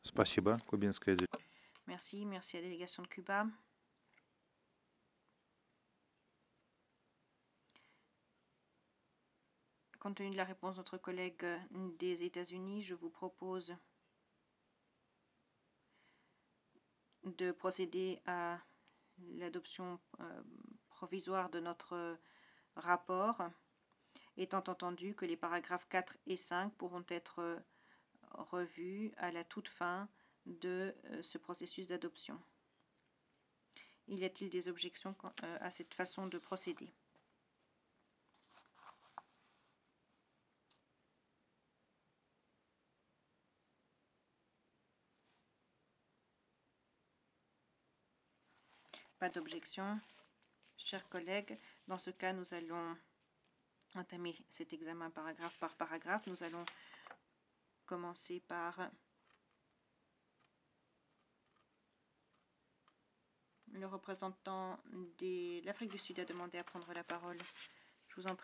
Спасибо, кубинское дело. Merci, merci à la délégation de Cuba. Compte tenu de la réponse de notre collègue des États-Unis, je vous propose de procéder à l'adoption provisoire de notre rapport, étant entendu que les paragraphes 4 et 5 pourront être revus à la toute fin de ce processus d'adoption. Y a-t-il des objections à cette façon de procéder? Pas d'objection. Chers collègues, dans ce cas, nous allons entamer cet examen paragraphe par paragraphe. Nous allons commencer par le représentant de l'Afrique du Sud a demandé à prendre la parole. Je vous en prie.